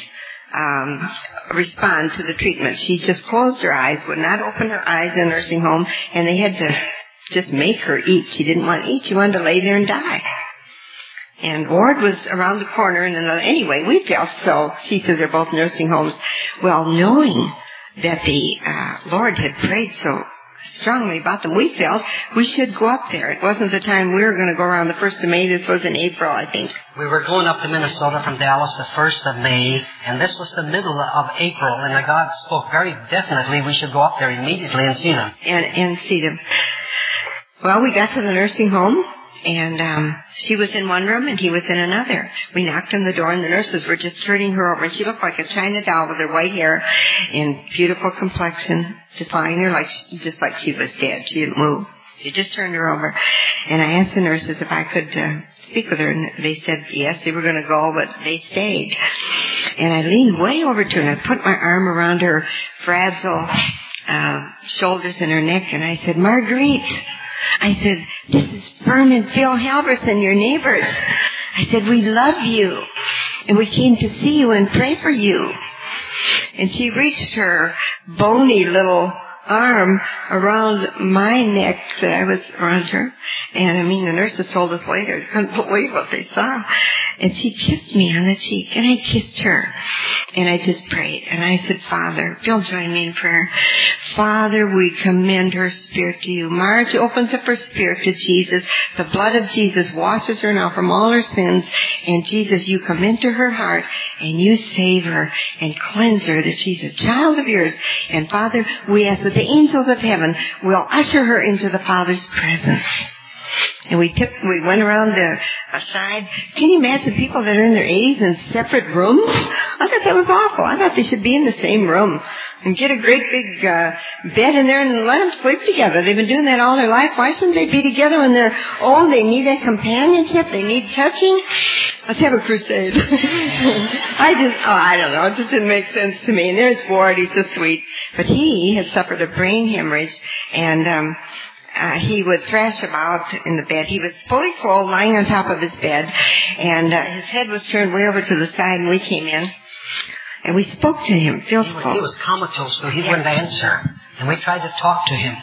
respond to the treatment. She just closed her eyes, would not open her eyes in a nursing home, and they had to just make her eat. She didn't want to eat. She wanted to lay there and die. And Ward was around the corner, and anyway, we felt so. She says they're both nursing homes. Well, knowing that the Lord had prayed so strongly about them, we felt we should go up there. It wasn't the time we were going to go around the 1st of May. This was in April, I think. We were going up to Minnesota from Dallas the 1st of May, and this was the middle of April, and God spoke very definitely we should go up there immediately and see them. And see them. Well, we got to the nursing home, and she was in one room and he was in another. We knocked on the door, and the nurses were just turning her over, and she looked like a china doll with her white hair and beautiful complexion, just lying there just like she was dead. She didn't move. She just turned her over. And I asked the nurses if I could speak with her, and they said yes, they were going to go, but they stayed. And I leaned way over to her, and I put my arm around her fragile shoulders and her neck, and I said, Marguerite, I said, this is Fern and Phil Halverson, your neighbors. I said, we love you, and we came to see you and pray for you. And she reached her bony little arm around my neck that I was around her. And I mean, the nurses told us later, they couldn't believe what they saw. And she kissed me on the cheek, and I kissed her. And I just prayed. And I said, Father, Phil join me in prayer. Father, we commend her spirit to you. Marge opens up her spirit to Jesus. The blood of Jesus washes her now from all her sins. And Jesus, you come into her heart, and you save her and cleanse her, that she's a child of yours. And Father, we ask that the angels of heaven will usher her into the Father's presence. And we went around the side. Can you imagine people that are in their 80s in separate rooms? I thought that was awful. I thought they should be in the same room and get a great big bed in there and let them sleep together. They've been doing that all their life. Why shouldn't they be together when they're old? They need that companionship. They need touching. Let's have a crusade. I don't know. It just didn't make sense to me. And there's Ward. He's so sweet. But he had suffered a brain hemorrhage, and he would thrash about in the bed. He was fully clothed, lying on top of his bed, and his head was turned way over to the side, and we came in, and we spoke to him. He was comatose, so he wouldn't answer, and we tried to talk to him.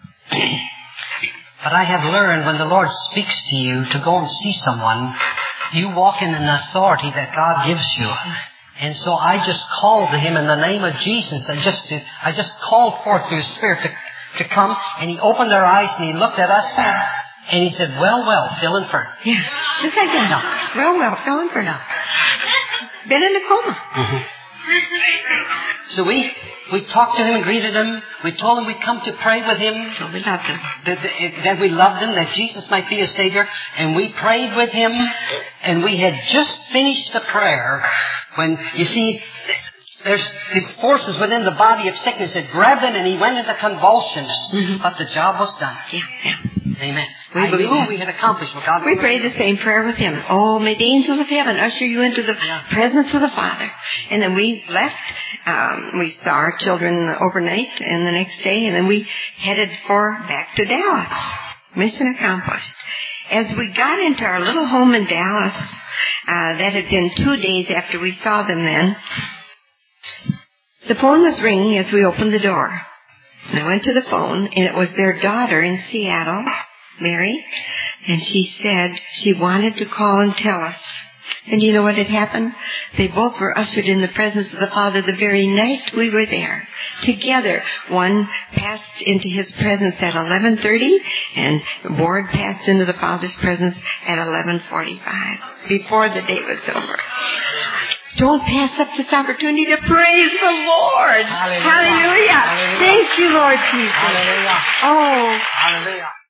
But I have learned when the Lord speaks to you to go and see someone, you walk in an authority that God gives you. And so I just called to him in the name of Jesus. I just called forth through His Spirit to come, and he opened their eyes and he looked at us and he said, well, Phil and Fern. Yeah, just like that. No. Well, Phil and Fern. No. Been in a coma. Mm-hmm. So we talked to him and greeted him. We told him we'd come to pray with him. So we loved him. That we loved him, that Jesus might be his Savior. And we prayed with him, and we had just finished the prayer when, you see, there's these forces within the body of sickness that grabbed him, and he went into convulsions. Mm-hmm. But the job was done. Yeah. Amen. I knew we had accomplished what God We prayed the same prayer with him. Oh, may the angels of heaven usher you into the presence of the Father. And then we left. We saw our children overnight and the next day, and then we headed back to Dallas. Mission accomplished. As we got into our little home in Dallas, that had been 2 days after we saw them then, the phone was ringing as we opened the door. And I went to the phone, and it was their daughter in Seattle, Mary, and she said she wanted to call and tell us. And you know what had happened? They both were ushered in the presence of the Father the very night we were there. Together, one passed into his presence at 11:30, and Ward passed into the Father's presence at 11:45, before the day was over. Don't pass up this opportunity to praise the Lord. Hallelujah. Hallelujah. Thank you, Lord Jesus. Hallelujah. Oh. Hallelujah.